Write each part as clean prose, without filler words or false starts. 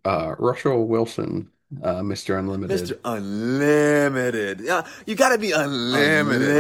Russell Wilson, Mr. Unlimited. Mr. Unlimited. Yeah, you gotta be unlimited.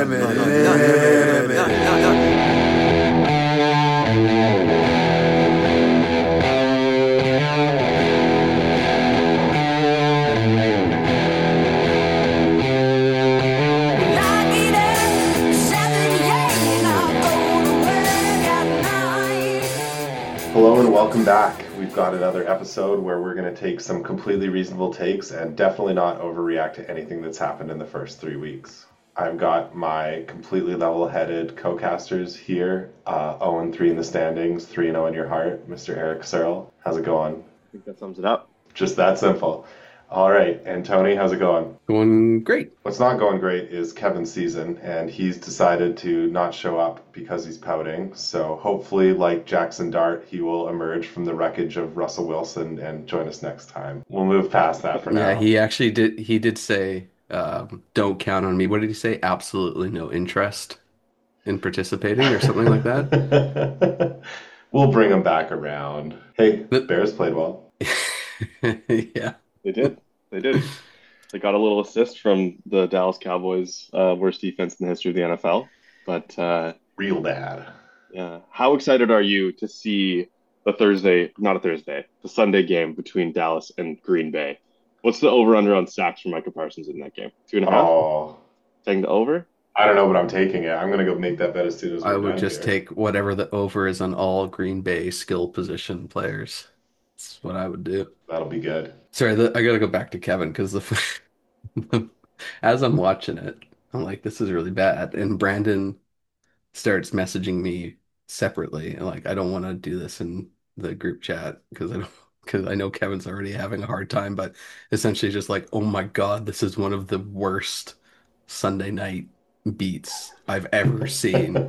Hello and welcome back. We've got another episode where we're going to take some completely reasonable takes and definitely not overreact to anything that's happened in the first 3 weeks. I've got my completely level-headed co-casters here, 0-3 in the standings, 3-0 in your heart, Mr. Eric Searle. How's it going? I think that sums it up. Just that simple. All right, and Tony, how's it going? Going great. What's not going great is Kevin's season, and he's decided to not show up because he's pouting. So hopefully, like Jackson Dart, he will emerge from the wreckage of Russell Wilson and join us next time. We'll move past that for Yeah, now. he actually did. He did say, "Don't count on me." What did he say? Absolutely no interest in participating, or something like that. We'll bring him back around. Hey, But Bears played well. yeah, They did. They did. They got a little assist from the Dallas Cowboys' worst defense in the history of the NFL. But Real bad. yeah, how excited are you to see the Sunday game between Dallas and Green Bay? What's the over/under on sacks for Micah Parsons in that game? 2.5? Oh, Taking the over? I don't know, but I'm taking it. I'm gonna go make that bet as soon as I we're would done just here. take whatever the over is on all Green Bay skill position players. That's what I would do. That'll be good. Sorry, I gotta go back to Kevin because as I'm watching it, I'm like, this is really bad. And Brandon starts messaging me separately, and like, I don't want to do this in the group chat because I know Kevin's already having a hard time, but essentially just like, oh my God, this is one of the worst Sunday night beats I've ever seen.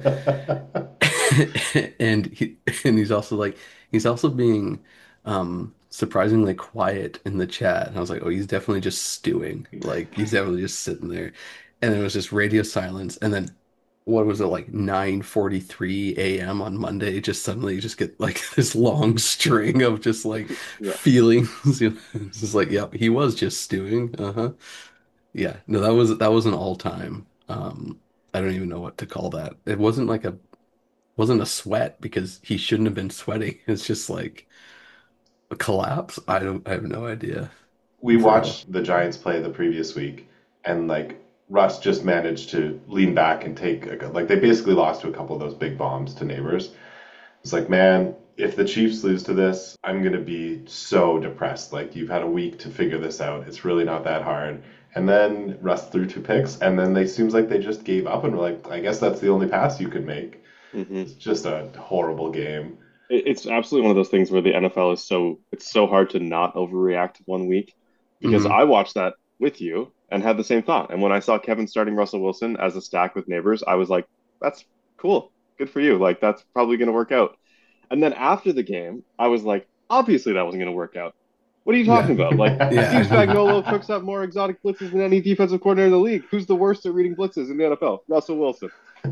And he's also like he's also being surprisingly quiet in the chat. And I was like, oh, he's definitely just stewing. Like he's definitely just sitting there. And there was just radio silence. And then what was it like 9:43 a.m. on Monday? Just suddenly you just get like this long string of just like Yeah. feelings. It's just like, yep, he was just stewing. Uh-huh. Yeah. No, that was an all time. I don't even know what to call that. It wasn't a sweat because he shouldn't have been sweating. It's just like a collapse. I have no idea We for real. watched the Giants play the previous week, and like Russ just managed to lean back and take like they basically lost to a couple of those big bombs to neighbors. It's like, man, if the Chiefs lose to this, I'm gonna be so depressed. Like you've had a week to figure this out. It's really not that hard. And then Russ threw 2 picks, and then they seems like they just gave up and were like, I guess that's the only pass you could make. hmm It's just a horrible game. It's absolutely one of those things where the NFL is it's so hard to not overreact 1 week because Hmm. I watched that with you and had the same thought. And when I saw Kevin starting Russell Wilson as a stack with neighbors, I was like, that's cool. Good for you. Like that's probably going to work out. And then after the game, I was like, obviously that wasn't going to work out. What are you talking Yeah. about? Like Steve Yeah. Spagnuolo cooks up more exotic blitzes than any defensive coordinator in the league. Who's the worst at reading blitzes in the NFL? Russell Wilson.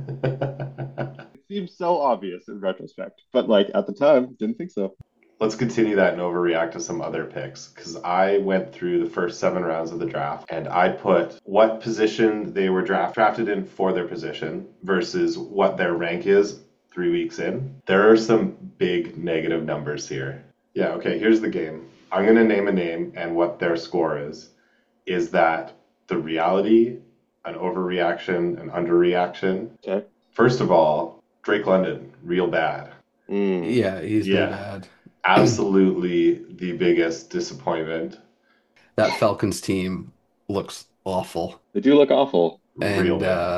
It seems so obvious in retrospect, but like at the time, didn't think so. Let's continue that and overreact to some other picks because I went through the first 7 rounds of the draft and I put what position they were drafted in for their position versus what their rank is 3 weeks in. There are some big negative numbers here. Yeah, okay, here's the game. I'm going to name a name and what their score is. Is that the reality, an overreaction, an underreaction? Okay. First of all, Drake London, real bad. Mm. Yeah, he's been Yeah, bad. absolutely the biggest disappointment. That Falcons team looks awful. They do look awful. Real And bad.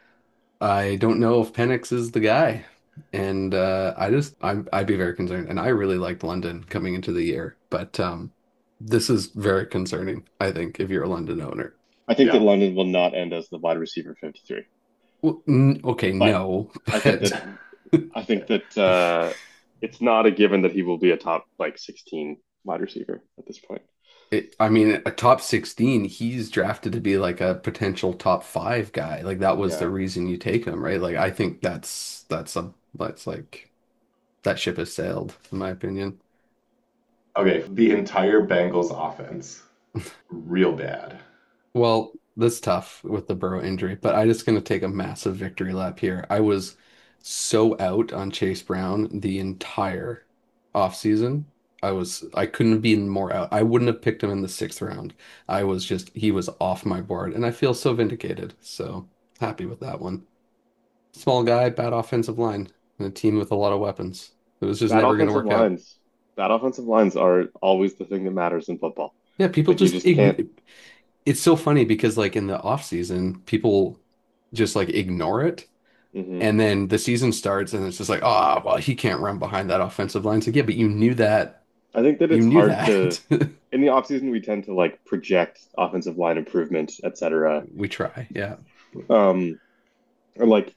I don't know if Penix is the guy. And I'd be very concerned. And I really liked London coming into the year, but this is very concerning, I think, if you're a London owner. I think that Yeah. London will not end as the wide receiver 53, Well, okay, but no, I think but that it's not a given that he will be a top like 16 wide receiver at this point. I mean, a top 16, he's drafted to be like a potential top five guy. Like that was the Yeah. reason you take him, right? Like I think that's like that ship has sailed, in my opinion. Okay, the entire Bengals offense, real bad. Well, that's tough with the Burrow injury, but I'm just going to take a massive victory lap here. I was so out on Chase Brown the entire offseason. I couldn't have been more out. I wouldn't have picked him in the sixth round. He was off my board, and I feel so vindicated. So happy with that one. Small guy, bad offensive line, and a team with a lot of weapons. It was just Bad never going to offensive work out. lines. Bad offensive lines are always the thing that matters in football. Yeah, people Like you just just can't. it's so funny because like in the off season, people just like ignore it. Hmm. And then the season starts and it's just like, oh, well, he can't run behind that offensive line. It's like, yeah, but you knew that. I think that You it's knew hard to that. in the offseason we tend to like project offensive line improvement, etc. We try. Yeah. Um, or like,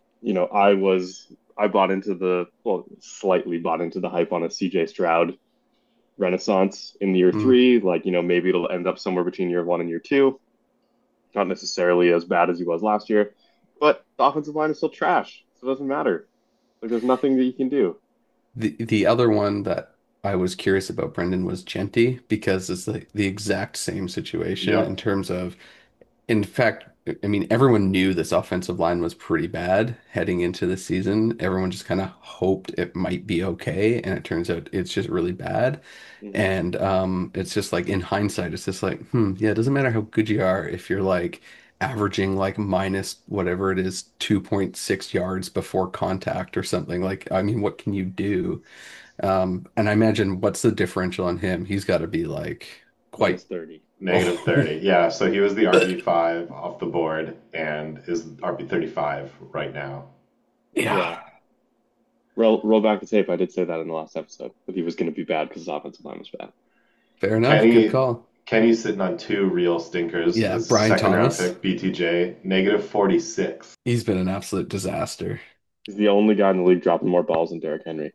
I bought into slightly bought into the hype on a CJ Stroud renaissance in year Mm. three. Like, maybe it'll end up somewhere between year one and year two. Not necessarily as bad as he was last year, but the offensive line is still trash, so it doesn't matter. Like, there's nothing that you can do. The other one that I was curious about, Brendan, was Genty because it's the exact same situation in Yep. terms of in fact, I mean, everyone knew this offensive line was pretty bad heading into the season. Everyone just kind of hoped it might be okay, and it turns out it's just really bad. Hmm. And it's just like in hindsight, it's just like, yeah, it doesn't matter how good you are if you're like averaging like minus whatever it is, 2.6 yards before contact or something. Like, I mean, what can you do? And I imagine what's the differential on him? He's got to be like Minus quite. 30. Negative Oh, 30. Yeah, so he was the RB5 off the board and is RB35 right now. yeah, Yeah. Roll back the tape. I did say that in the last episode that he was going to be bad because his offensive line was bad. fair enough. Good Kenny call. Kenny's sitting on two real stinkers. Yeah, His Brian second round Thomas. pick, BTJ, negative 46. He's been an absolute disaster. He's the only guy in the league dropping more balls than Derrick Henry.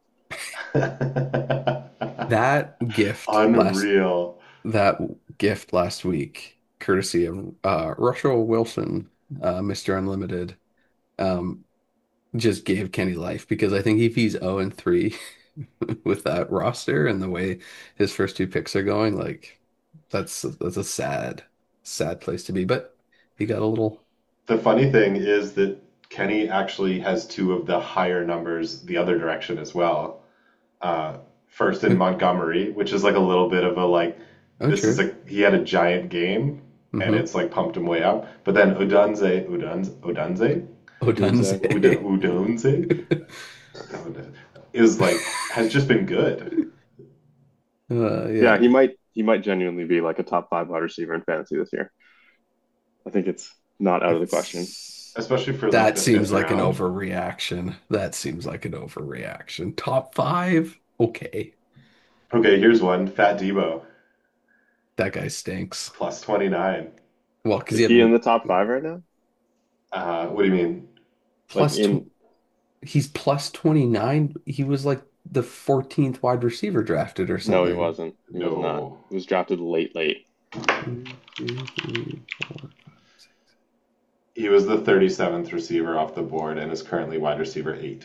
That gift last Unreal. that gift last week, courtesy of Russell Wilson, Mr. Unlimited, um, just gave Kenny life because I think if he's 0 and 3 with that roster and the way his first two picks are going, like that's a sad place to be. But he got a little. The funny thing is that Kenny actually has two of the higher numbers the other direction as well. Uh, First in Montgomery, which is like a little bit of a like Oh, this is true. he had a giant game and Mm-hmm. it's like pumped him way up. But then Odunze. Udunze is like has just been good. Yeah, Yeah. he might genuinely be like a top five wide receiver in fantasy this year. I think it's not out of the question. It's Especially for like That the seems fifth like an round. overreaction. That seems like an overreaction. Top five? Okay. Okay, here's one. Fat Debo, That guy stinks. plus 29. Well, because he Is he in had the top five right now? What do you mean? Like plus tw in he's plus 29. He was like the 14th wide receiver drafted or No, he something. wasn't. He was not. No. He was drafted late, late. Two, three, four, five, six. He was the 37th receiver off the board and is currently wide receiver 8.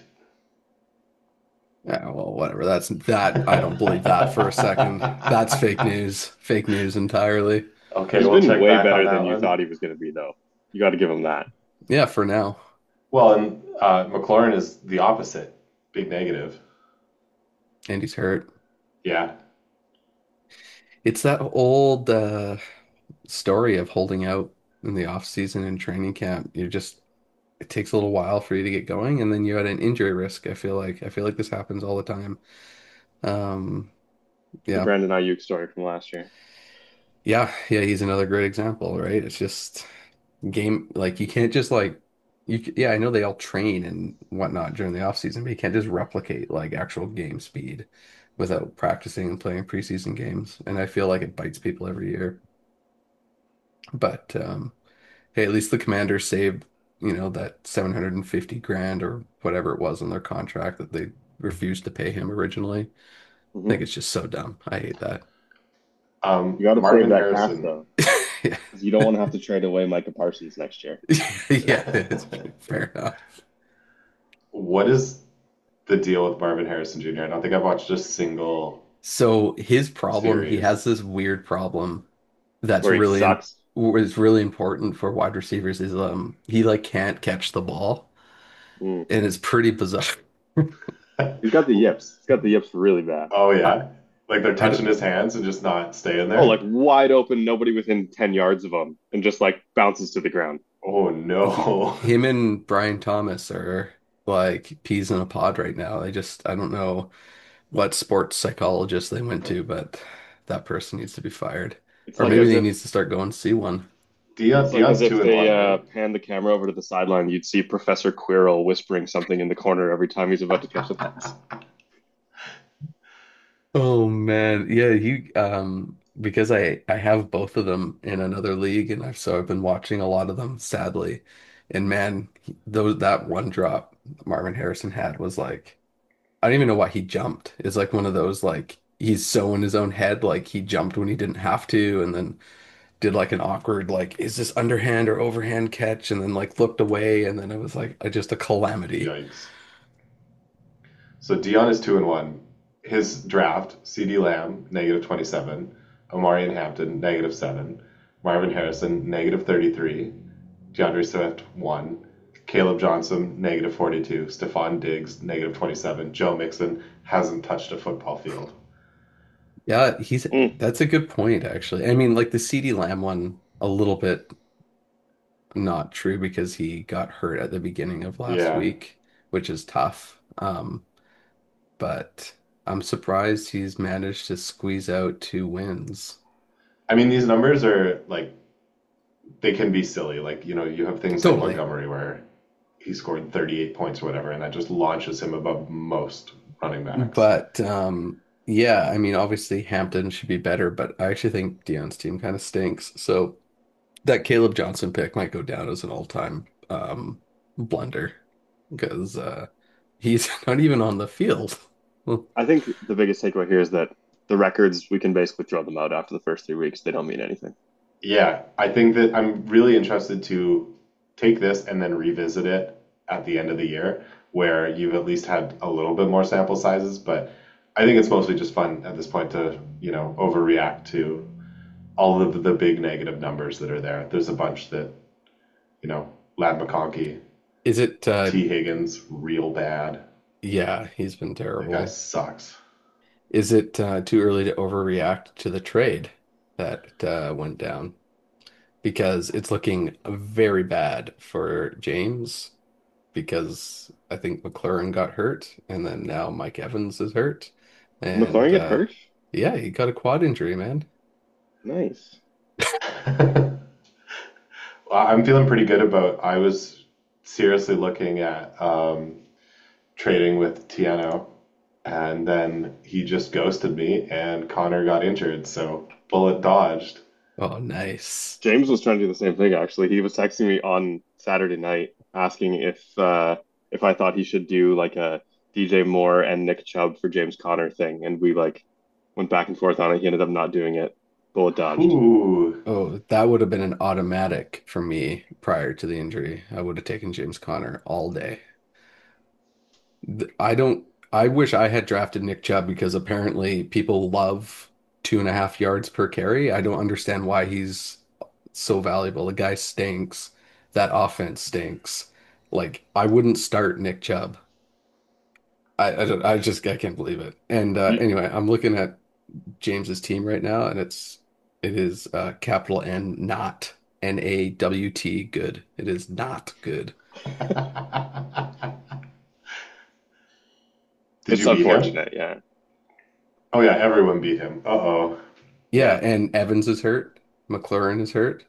Yeah, well, whatever. I don't believe that for a second. That's fake news. Fake news entirely. Okay, He's we'll been check way back on better that than you one. thought he was going to be, though. You got to give him that. Yeah, for now. Well, and McLaurin is the opposite. Big negative. And he's hurt. Yeah. It's that old story of holding out in the off season and training camp. It takes a little while for you to get going, and then you're at an injury risk. I feel like this happens all the time. Um, The yeah, Brandon Ayuk story from last year. yeah. He's another great example, right? It's just game like you can't just like yeah, I know they all train and whatnot during the off season, but you can't just replicate like actual game speed without practicing and playing preseason games. And I feel like it bites people every year. But hey, at least the Commanders saved, that 750 grand or whatever it was in their contract that they refused to pay him originally. I think Hmm. it's just so dumb. I hate that. You got to save Marvin that cash, Harrison. though, Yeah. because you don't want to have to trade away Micah Parsons next year. Yeah, it's fair enough. What is the deal with Marvin Harrison Jr.? I don't think I've watched a single. So his problem, he series has this weird problem that's where he sucks. is really important for wide receivers is he like can't catch the ball Mm. and it's pretty bizarre. He's got the yips. He's got the yips really bad. Oh I, yeah, like they're I touching don't- his hands and just not staying Oh, like there. wide open, nobody within 10 yards of him, and just like bounces to the ground. Oh no. him and Brian Thomas are like peas in a pod right now. I don't know what sports psychologist they went to, but that person needs to be fired. It's Or like maybe as they if needs to start going see one. Dion's two and they one, right? pan the camera over to the sideline, you'd see Professor Quirrell whispering something in the corner every time he's about to catch the pass. Oh man, yeah, because I have both of them in another league, and I've been watching a lot of them, sadly. And man, those that one drop Marvin Harrison had was like I don't even know why he jumped. It's like one of those like he's so in his own head, like he jumped when he didn't have to, and then did like an awkward like is this underhand or overhand catch, and then like looked away, and then it was like just a calamity. Yikes. So Dion is 2 and 1. His draft: C.D. Lamb -27, Omarion Hampton -7, Marvin Harrison -33, DeAndre Swift 1, Caleb Johnson -42, Stephon Diggs -27. Joe Mixon hasn't touched a football field. Yeah, Mm. that's a good point actually. I mean, like the CD Lamb one, a little bit not true because he got hurt at the beginning of last Yeah. week, which is tough. But I'm surprised he's managed to squeeze out 2 wins. I mean, these numbers are like they can be silly. Like, you have things like Totally. Montgomery where he scored 38 points or whatever, and that just launches him above most running backs. But yeah, I mean, obviously Hampton should be better, but I actually think Dion's team kind of stinks. So that Caleb Johnson pick might go down as an all-time blunder because he's not even on the field. I think the biggest takeaway here is that the records, we can basically throw them out after the first 3 weeks. They don't mean anything. Yeah, I think that I'm really interested to take this and then revisit it at the end of the year where you've at least had a little bit more sample sizes. But I think it's mostly just fun at this point to, overreact to all of the big negative numbers that are there. There's a bunch that, Lad McConkey, Is it T. Higgins, real bad. yeah, he's been That guy terrible. sucks. Is it too early to overreact to the trade that went down? Because it's looking very bad for James because I think McLaurin got hurt and then now Mike Evans is hurt. Did McLaurin And get hurt? yeah, he got a quad injury, man. Nice. Well, I'm feeling pretty good about. I was seriously looking at trading with Tiano, and then he just ghosted me, and Connor got injured, so bullet dodged. Oh, nice. James was trying to do the same thing, actually. He was texting me on Saturday night asking if I thought he should do like a DJ Moore and Nick Chubb for James Conner thing, and we like went back and forth on it. He ended up not doing it. Bullet dodged. Ooh, Oh, that would have been an automatic for me prior to the injury. I would have taken James Conner all day. I don't, I wish I had drafted Nick Chubb because apparently people love 2.5 yards per carry. I don't understand why he's so valuable. The guy stinks. That offense stinks. Like, I wouldn't start Nick Chubb. I can't believe it. And You, anyway, I'm looking at James's team right now, and it is capital N, not NAWT good. It is not good. did it's you beat him? unfortunate, yeah. Oh yeah, everyone beat him. Uh-oh. Yeah, Yeah. and Evans is hurt. McLaurin is hurt.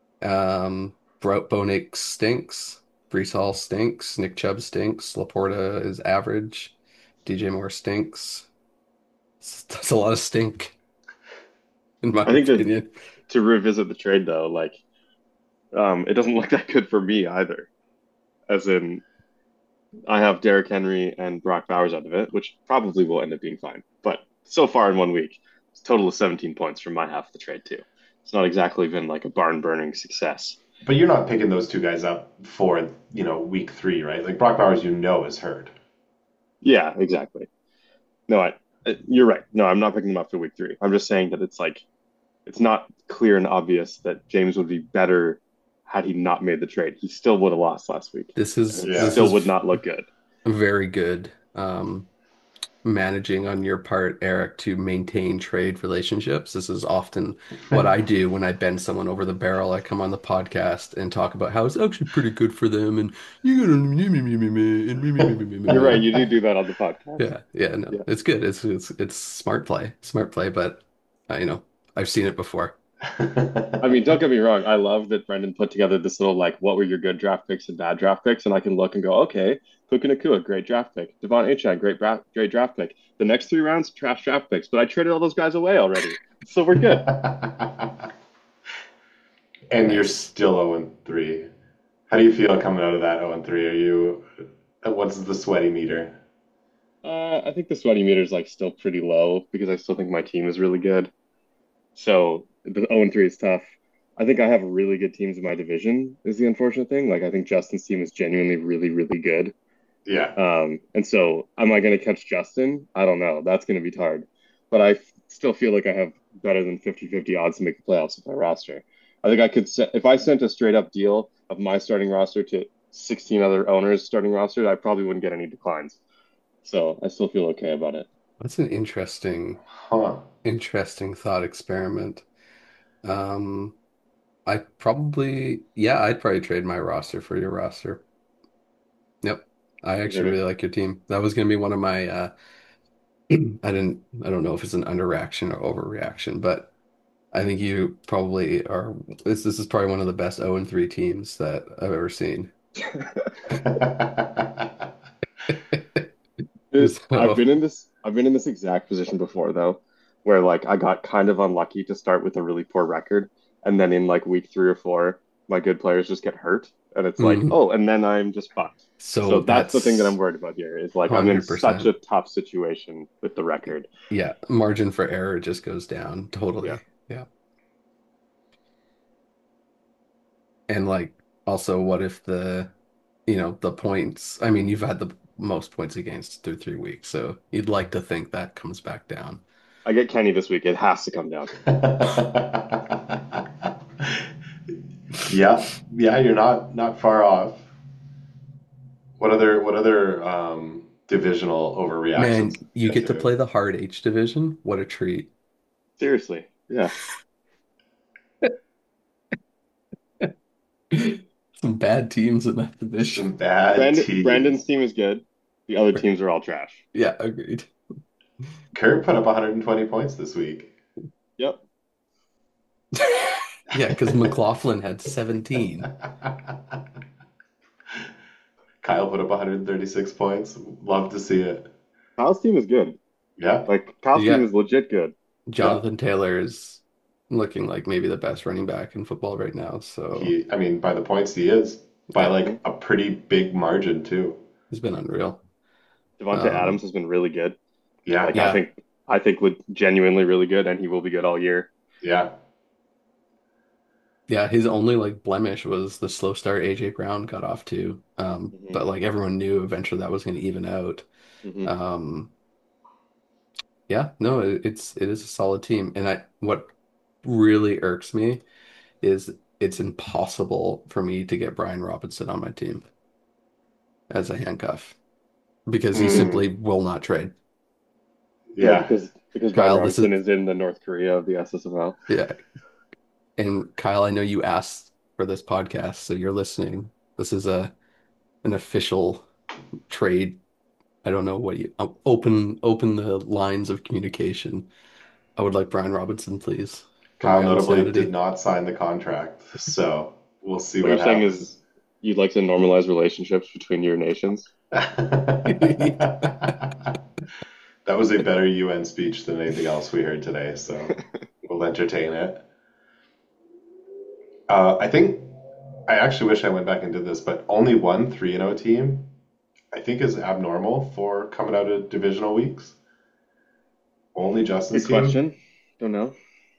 Bo Nix stinks. Brees Hall stinks. Nick Chubb stinks. Laporta is average. DJ Moore stinks. That's a lot of stink, in my I think that opinion. to revisit the trade though, like it doesn't look that good for me either. As in I have Derrick Henry and Brock Bowers out of it, which probably will end up being fine. But so far in 1 week, it's a total of 17 points from my half of the trade too. It's not exactly been like a barn burning success. But you're not picking those two guys up for, week 3, right? Like Brock Bowers, is hurt. Yeah, exactly. No, You're right. No, I'm not picking them up for week 3. I'm just saying that it's like it's not clear and obvious that James would be better had he not made the trade. He still would have lost last week, This and is it Yeah. this still is would not look good. very good managing on your part, Eric, to maintain trade relationships. This is often what I do when I bend someone over the barrel. I come on the podcast and talk about how it's actually pretty good for them, and you gotta You're right. You do that on the podcast. yeah, yeah, no, Yeah. it's good. It's smart play. But you know, I've seen it before. I mean, don't get me wrong. I love that Brendan put together this little like, what were your good draft picks and bad draft picks, and I can look and go, okay, Puka Nacua, great draft pick. Devon Achane, great draft pick. The next 3 rounds, trash draft picks, but I traded all those guys away already, so we're good. And you're Nice. still 0-3. How do you feel coming out of that 0-3? Are you, what's the sweaty meter? I think the sweaty meter is like still pretty low because I still think my team is really good. So the 0-3 is tough. I think I have really good teams in my division is the unfortunate thing. Like I think Justin's team is genuinely really, really good. Yeah. And so am I going to catch Justin? I don't know. That's going to be hard. But still feel like I have better than 50-50 odds to make the playoffs with my roster. I think I could if I sent a straight up deal of my starting roster to 16 other owners' starting roster, I probably wouldn't get any declines. So I still feel okay about it. That's an Huh. interesting thought experiment. Um, I'd probably trade my roster for your roster. Yep. I You heard actually it. really like your team. That was gonna be one of my I don't know if it's an underreaction or overreaction, but I think you probably are this is probably one of the best 0-3 teams that I've ever seen. So I've been in this exact position before though, where like I got kind of unlucky to start with a really poor record, and then in like week 3 or 4, my good players just get hurt, and it's like, mhm. oh, and then I'm just fucked. So So that's the thing that I'm that's worried about here is like I'm in such 100%. a tough situation with the record. Yeah, margin for error just goes down Yeah. totally. Yeah. And like also what if the points, I mean, you've had the most points against through 3 weeks, so you'd like to think that comes back down. I get Kenny this week. It has to come down. Yeah, yeah, you're not far off. What other divisional Man, overreactions did you you get get to through? play the hard H division. What a treat. Seriously. Yeah. Some bad teams in that division. Some bad Brandon's teams. team is good. The other teams are all trash. Yeah, agreed. Kurt put up 120 points this week. Yep. Yeah, because McLaughlin had 17. Kyle put up 136 points. Love to see it. Kyle's team is good. Yeah, Like Kyle's team Yeah, is legit good. yeah. Jonathan Taylor is looking like maybe the best running back in football right now. So I mean, by the points he is, by yeah, like a pretty big margin too. he's been unreal. Devonte Adams Um, has been really good. Yeah, Like yeah, I think genuinely really good, and he will be good all year. yeah. yeah, his only like blemish was the slow start AJ Brown got off to. Hmm. But like everyone knew eventually that was going to even out. Hmm. Um, yeah, no, it is a solid team. And I what really irks me is it's impossible for me to get Brian Robinson on my team as a handcuff because he Mm, simply will not trade. Yeah, yeah. because Brian Kyle, this is Robinson is in the North Korea of the SSFL. yeah. And Kyle, I know you asked for this podcast, so you're listening. This is a an official trade. I don't know what you open the lines of communication. I would like Brian Robinson, please, for Kyle my own notably did sanity. not sign the contract, so we'll see What what you're saying is happens. you'd like to normalize relationships between your nations. That was a better UN speech than anything else we heard today, so we'll entertain it. I think I actually wish I went back and did this, but only one 3-0 team I think is abnormal for coming out of divisional weeks. Only Good Justin's team. question. Don't know.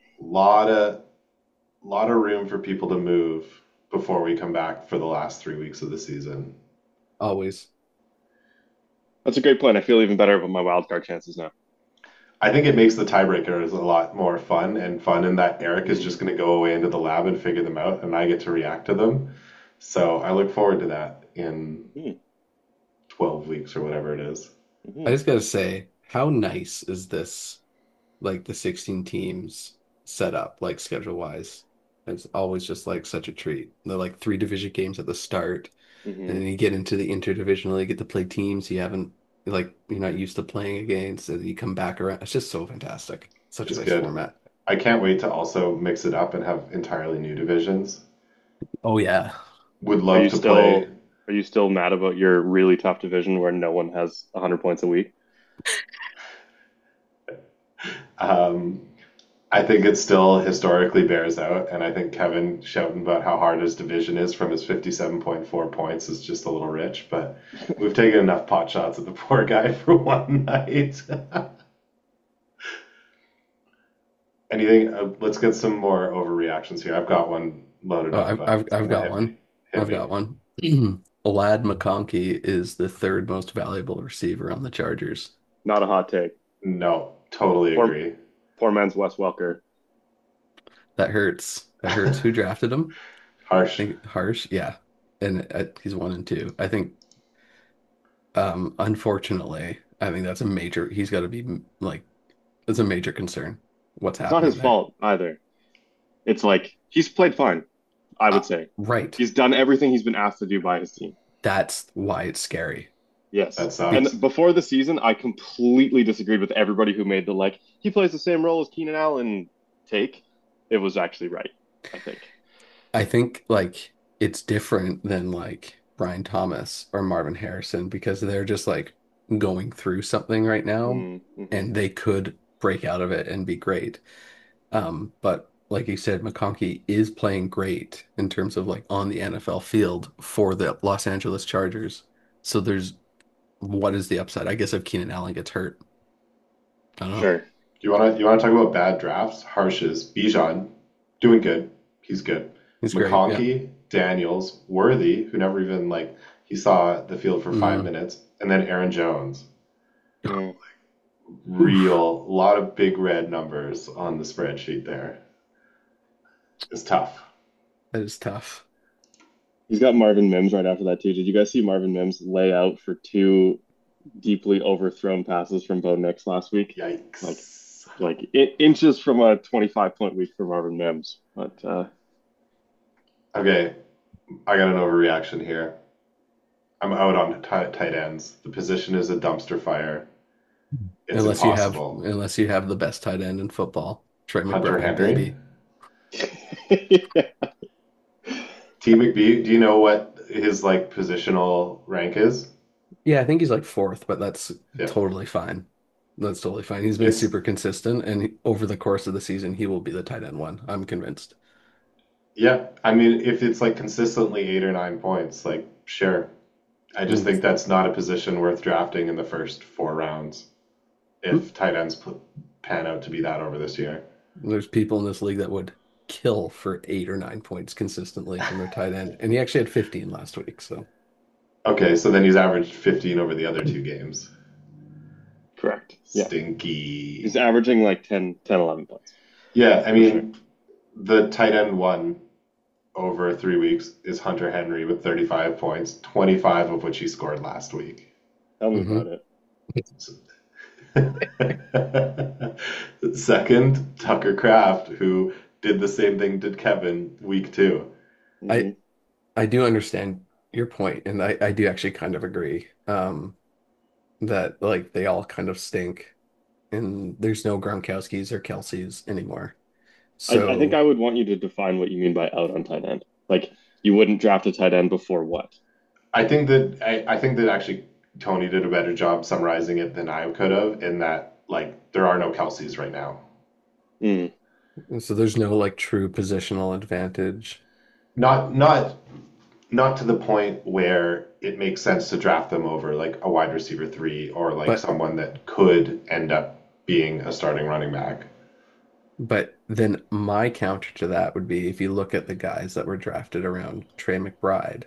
Lot of room for people to move before we come back for the last 3 weeks of the season. Always. That's a great point. I feel even better about my wild card chances now. I think it makes the tiebreakers a lot more fun and fun in that Eric is Mm, just going to go away into the lab and figure them out, and I get to react to them. So I look forward to that in mm, 12 weeks or whatever it is. I mm. just gotta say, how nice is this? Like the 16 teams set up, like schedule wise. It's always just like such a treat. They're like three division games at the start, and Hmm. then you get into the interdivisional, you get to play teams you haven't like you're not used to playing against, and you come back around. It's just so fantastic. Such a It's nice good. format. I can't wait to also mix it up and have entirely new divisions. Oh yeah. Would Are love you to play. still are you still mad about your really tough division where no one has 100 points a week? Um, I think it still historically bears out, and I think Kevin shouting about how hard his division is from his 57.4 points is just a little rich, but we've taken enough pot shots at the poor guy for one night. Anything? Let's get some more overreactions here. I've got one loaded Oh, up, I've but I've I've got hit me. one. Hit I've me. got one. Lad McConkey is the third most valuable receiver on the Chargers. Not a hot take. No, totally Poor agree. poor man's Wes Welker. That hurts. That hurts. Who drafted him? I Harsh. think Harsh. Yeah, and he's 1 and 2. I think. Unfortunately, I think that's a major. He's got to be like, it's a major concern. What's It's not happening his there? fault either. It's like he's played fine, I would say. Right. He's done everything he's been asked to do by his team. That's why it's scary. Yes. That Be sucks. And before the season, I completely disagreed with everybody who made the like he plays the same role as Keenan Allen take. It was actually right, I think. I think like it's different than like Brian Thomas or Marvin Harrison because they're just like going through something right now, Mm-hmm. and they could break out of it and be great. But like you said, McConkey is playing great in terms of like on the NFL field for the Los Angeles Chargers. So there's what is the upside? I guess if Keenan Allen gets hurt, I don't know. Sure. You wanna talk about bad drafts? Harshes. Bijan, doing good. He's good. He's great. Yeah. McConkey, Daniels, Worthy, who never even like he saw the field for five Mm. minutes, and then Aaron Jones. Mm. Oof. Real lot of big red numbers on the spreadsheet there. It's tough. That is tough. He's got Marvin Mims right after that too. Did you guys see Marvin Mims lay out for two deeply overthrown passes from Bo Nix last week? Like Yikes. inches from a 25-point week for Marvin Mims. But Okay, I got an overreaction here. I'm out on tight ends. The position is a dumpster fire. It's impossible. Unless you have the best tight end in football, Trey Hunter McBride, Henry, baby. T McBee. Do you know what his like positional rank is? Yeah, I think he's like fourth, but that's Fifth. totally fine. That's totally fine. He's been It's super consistent, and over the course of the season, he will be the tight end one. I'm convinced. yeah. I mean, if it's like consistently 8 or 9 points, like sure. I just And think that's not a position worth drafting in the first 4 rounds if tight ends pan out to be that over this year. there's people in this league that would kill for 8 or 9 points consistently from their tight end, and he actually had 15 last week. So Okay, so then he's averaged 15 over the other 2 games. correct. Yeah. He's Stinky. averaging like 11 points Yeah, I for sure. mean, the tight end one over 3 weeks is Hunter Henry with 35 points, 25 of which he scored last week. Tell me hmm about it. Second, Tucker Kraft, who did the same thing did Kevin week 2. I Hmm. I do understand your point, and I do actually kind of agree. That like they all kind of stink, and there's no Gronkowskis or Kelseys anymore. I think So, I would want you to define what you mean by out on tight end. Like you wouldn't draft a tight end before what? I think that actually Tony did a better job summarizing it than I could have in that like there are no Kelseys right now. Mm. so there's no like true positional advantage. Not not not to the point where it makes sense to draft them over like a wide receiver three or like But someone that could end up being a starting running back. but then my counter to that would be if you look at the guys that were drafted around Trey McBride,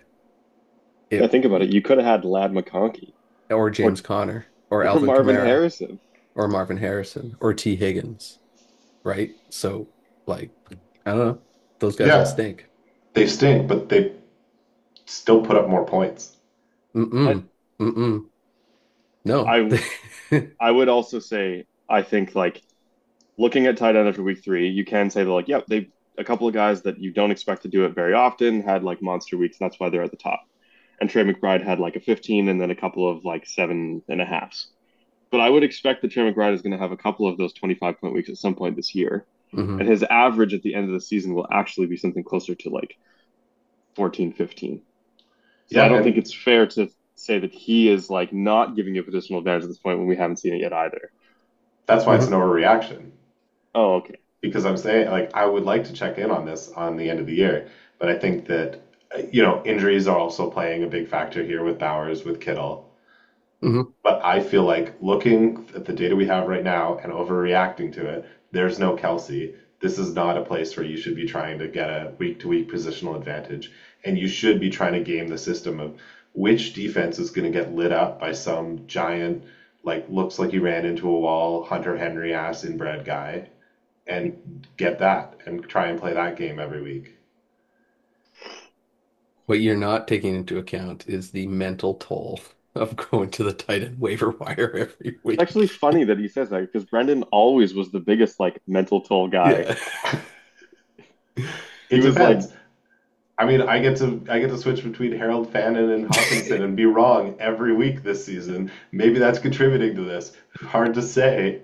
Yeah, it think about it. You could have had Lad McConkey or or James Conner or or Alvin Marvin Kamara. Harrison. or Marvin Harrison or T. Higgins, right? So, like, I don't know. Those guys all Yeah, stink. they stink, but they still put up more points. I Mm-mm. Mm-mm. No. I I would also say I think like looking at tight end after week three, you can say that like, yep, they a couple of guys that you don't expect to do it very often had like monster weeks, and that's why they're at the top. And Trey McBride had like a 15 and then a couple of like 7.5s. But I would expect that Trey McBride is going to have a couple of those 25-point weeks at some point this year. And hmm his average at the end of the season will actually be something closer to like 14, 15. So I Yeah, don't think and it's fair to say that he is like not giving you a positional advantage at this point when we haven't seen it yet either. that's why it's an hmm overreaction. Oh, okay. Because I'm saying, like, I would like to check in on this on the end of the year, but I think that, injuries are also playing a big factor here with Bowers, with Kittle. hmm But I feel like looking at the data we have right now and overreacting to it, there's no Kelsey. This is not a place where you should be trying to get a week to week positional advantage. And you should be trying to game the system of which defense is going to get lit up by some giant, like, looks like he ran into a wall, Hunter Henry ass inbred guy, and get that and try and play that game every week. What you're not taking into account is the mental toll of going to the tight end waiver wire every It's actually week. funny that he says that because Brendan always was the biggest like mental toll guy. Yeah. He It was like, depends. I mean, I get to switch between Harold Fannin and Hawkinson and be wrong every week this season. Maybe that's contributing to this. Hard to say.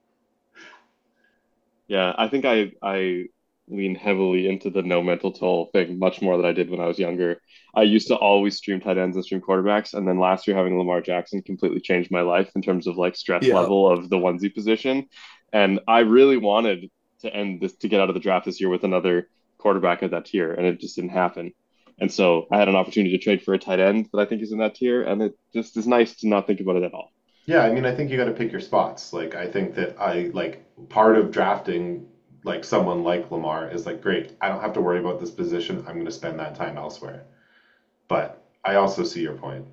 yeah, I think I lean heavily into the no mental toll thing much more than I did when I was younger. I used to always stream tight ends and stream quarterbacks, and then last year having Lamar Jackson completely changed my life in terms of like stress Yeah. level of the onesie position. And I really wanted to end this to get out of the draft this year with another quarterback at that tier, and it just didn't happen. And so I had an opportunity to trade for a tight end that I think is in that tier, and it just is nice to not think about it at all. Yeah, I mean, I think you got to pick your spots. Like, I think that part of drafting like someone like Lamar is like, great, I don't have to worry about this position. I'm going to spend that time elsewhere. But I also see your point.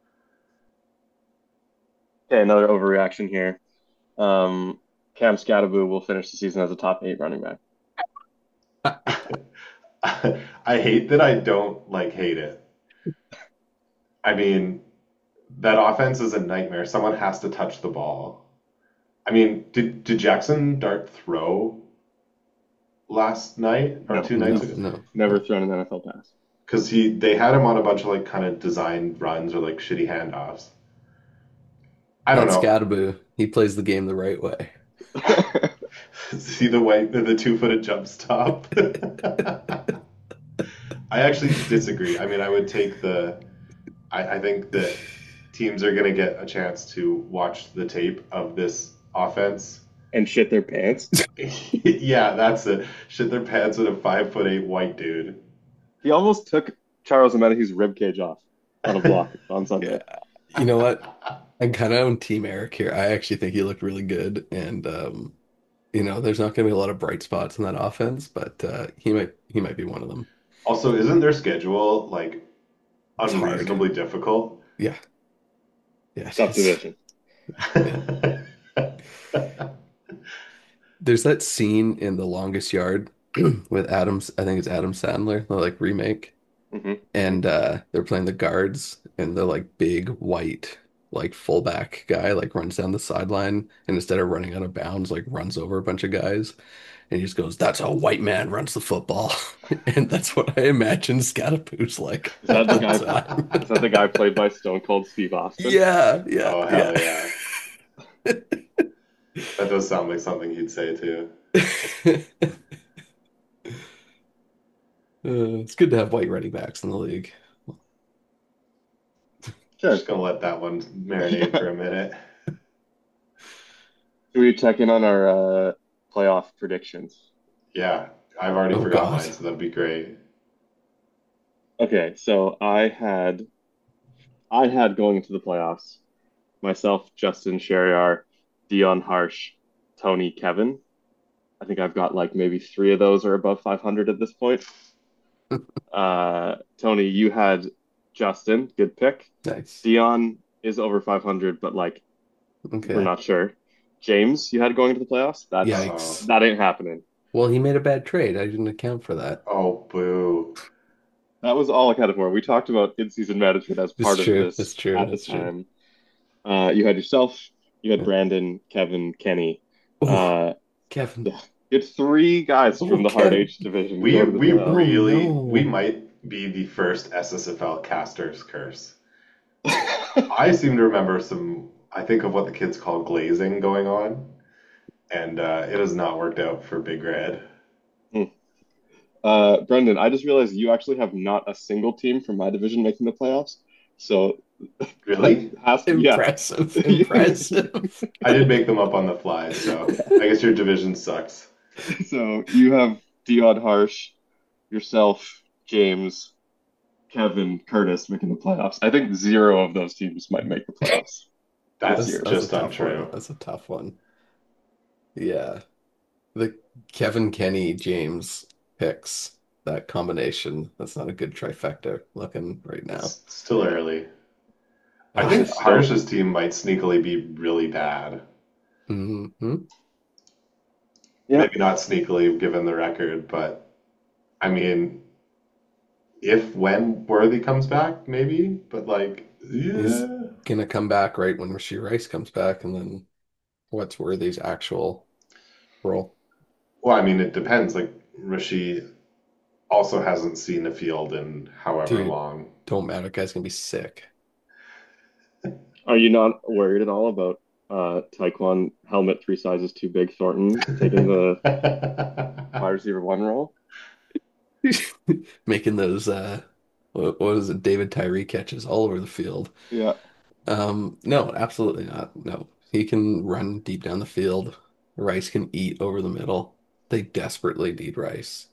Okay, another overreaction here. Cam Scatterbo will finish the season as a top eight running back. I hate that I don't like hate it. I mean, that offense is a nightmare. Someone has to touch the ball. I mean, did Jackson Dart throw last night or No, two nights No, ago? no, never no. thrown an NFL pass. Because they had him on a bunch of like kind of designed runs or like shitty handoffs. I don't That's know. Scadaboo. He plays the game the right way. See the 2-footed jump stop. I actually disagree. I mean, I would take I think that teams are going to get a chance to watch the tape of this offense. And shit their pants. Yeah, that's it. Shit their pants with a 5'8" white dude. He almost took Charles Omenihu's rib cage off on a block on Yeah. Sunday. You know what? I'm kind of on Team Eric here. I actually think he looked really good, and there's not going to be a lot of bright spots in that offense, but he might be one of them. Also, isn't their schedule like It's hard. unreasonably difficult? Yeah, yeah, it Tough is. division. Yeah. There's that scene in The Longest Yard with Adams. I think it's Adam Sandler, the like remake, Hmm. and they're playing the guards, and the like big white like fullback guy like runs down the sideline, and instead of running out of bounds, like runs over a bunch of guys. And he just goes, "That's how a white man runs the football." And that's what I imagine Scatapoo's like Is all that the the guy? time. Is that the guy played by Stone Cold Steve Austin? Yeah, yeah, Oh, yeah. hell yeah. That does sound like something he'd say too. It's good to have white running backs in the league. Sure. Just gonna let that one marinate Yeah. for a minute. Should we check in on our playoff predictions? Yeah, I've already Oh forgot God. mine, so that'd be great. Okay, so I had going into the playoffs myself, Justin Sherriar, Dion Harsh, Tony, Kevin. I think I've got like maybe three of those are above 500 at this point. Tony, you had Justin, good pick. Nice. Dion is over 500, but like we're Okay. not sure. James you had going into the playoffs. Yikes. That ain't happening. Well, he made a bad trade. I didn't account for that. Oh, boo. That was all accounted for. We talked about in-season management as It's part of true. It's this true. at the It's true. time. You had yourself, you had Yeah. Brandon, Kevin, Kenny. Oh, Uh, Kevin. yeah, you had three guys Oh, from the Hard Kevin. H division We go to the we Oh playoffs. really we no. might be the first SSFL casters curse. I seem to remember some, I think of what the kids call glazing going on, and it has not worked out for Big Red. Hmm. Brendan, I just realized you actually have not a single team from my division making the playoffs. So that Really? has to, yeah. Impressive. Impressive. I did make them up on the fly, so I guess your division sucks. So you have Dion Harsh, yourself, James, Kevin, Curtis making the playoffs. I think zero of those teams might make the playoffs this That's That's year. that's a just tough one. untrue. That's a tough one. Yeah. The Kevin Kenny James picks, that combination, that's not a good trifecta looking right now. It's still early. I Uh, think Still, Harsh's team might sneakily be really bad. mhm. yeah. Maybe not sneakily given the record, but I mean, if when Worthy comes back, maybe. But like, He's yeah. gonna come back right when Rasheed Rice comes back, and then what's Worthy's actual role? Well, I mean, it depends. Like Rasheed also hasn't seen the field in however Dude, long. don't matter. Guy's gonna be sick. Are you not worried at all about Taekwon helmet three sizes too big Thornton taking the wide receiver one role? Making those what is it, David Tyree catches all over the field. Yeah. No, absolutely not. No. He can run deep down the field. Rice can eat over the middle. They desperately need Rice.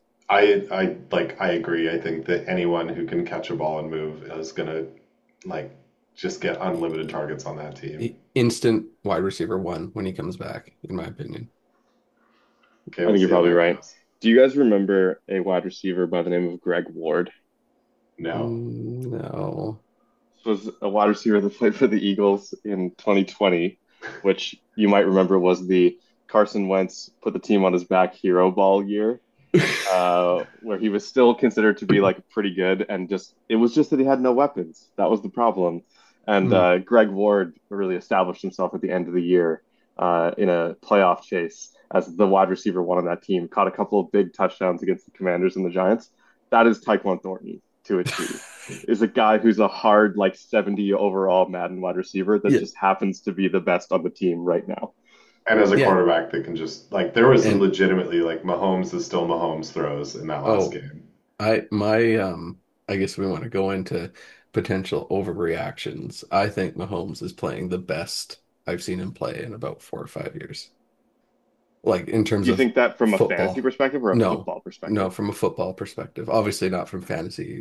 I agree. I think that anyone who can catch a ball and move is gonna like just get unlimited targets on that team. Instant wide receiver one when he comes back, in my opinion. Okay, I we'll think you're see how probably that right. goes. Do you guys remember a wide receiver by the name of Greg Ward? No. No. This was a wide receiver that played for the Eagles in 2020, which you might remember was the Carson Wentz put the team on his back hero ball year, where he was still considered to be like pretty good, and just it was just that he had no weapons. That was the problem. And Hmm. Greg Ward really established himself at the end of the year in a playoff chase as the wide receiver one on that team. Caught a couple of big touchdowns against the Commanders and the Giants. That is Tyquan Thornton to a T. Is a guy who's a hard like 70 overall Madden wide receiver that Yeah. just happens to be the best on the team right now. And as a Yeah. quarterback that can just like there was some And legitimately like Mahomes is still Mahomes throws in that last oh, game. I guess we want to go into potential overreactions. I think Mahomes is playing the best I've seen him play in about 4 or 5 years. Like in terms Do you of think that from a fantasy football. perspective or a No, football no, perspective? from a football perspective. Obviously not from fantasy.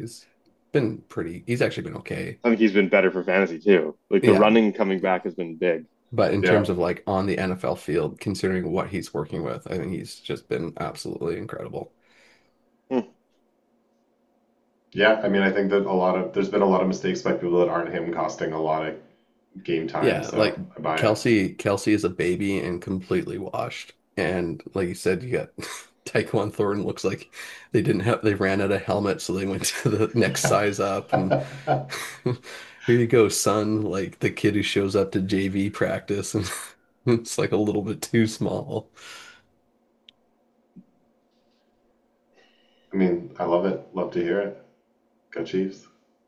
He's actually been okay. I think he's been better for fantasy too. Like the Yeah. running coming back has been big. But in Yeah. terms of like on the NFL field, considering what he's working with, I think he's just been absolutely incredible. Hmm. Yeah, I mean I think that there's been a lot of mistakes by people that aren't him costing a lot of game time, Yeah, so like I buy it. Kelsey is a baby and completely washed. And like you said, you got Tyquan Thornton looks like they ran out of helmets, so they went to the next size up and here you go, son. Like the kid who shows up to JV practice and it's like a little bit too small. I mean, I love it. Love to hear it. Go Chiefs.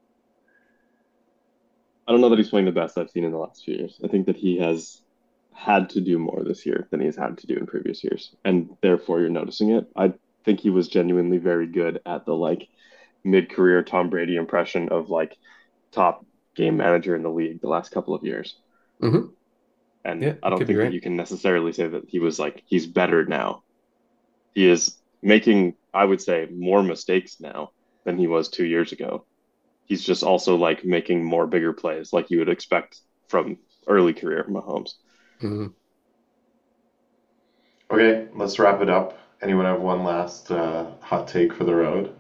I don't know that he's playing the best I've seen in the last few years. I think that he has had to do more this year than he's had to do in previous years, and therefore you're noticing it. I think he was genuinely very good at the like mid-career Tom Brady impression of like top game manager in the league the last couple of years. Hmm. And Yeah, I you don't could be think that right. you can necessarily say that he was like he's better now. He is making, I would say, more mistakes now than he was 2 years ago. He's just also like making more bigger plays like you would expect from early career Mahomes. Mhm. Okay, let's wrap it up. Anyone have one last hot take for the road?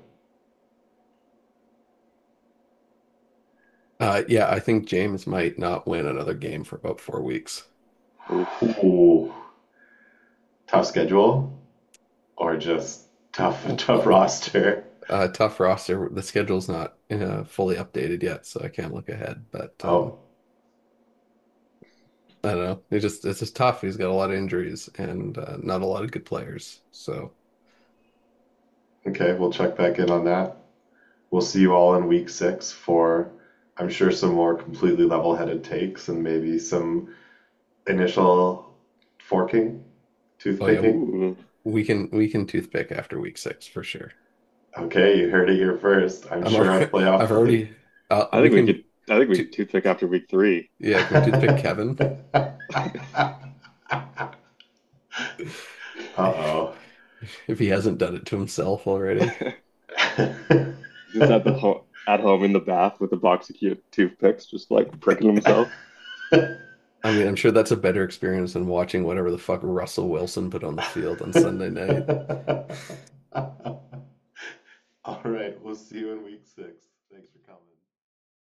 Yeah, I think James might not win another game for about 4 weeks. Oof. Ooh, tough schedule or just tough roster. Tough roster. The schedule's not fully updated yet, so I can't look ahead. But Oh, I don't know. It's just tough. He's got a lot of injuries and not a lot of good players. So okay. We'll check back in on that. We'll see you all in week 6 for, I'm sure, some more completely level-headed takes and maybe some initial forking, oh yeah, toothpicking. Ooh. we can toothpick after week 6 for sure. Okay, you heard it here first. I'm I'm sure our already, playoff I've play. already I we think we can could. I think we to, could toothpick after week 3. yeah, can we toothpick Kevin Uh-oh. if he hasn't done it to himself already? Just at home in the bath with a box of cute toothpicks, just like pricking himself. I mean, I'm sure that's a better experience than watching whatever the fuck Russell Wilson put on the field on Sunday night. All right, we'll see you in week 6.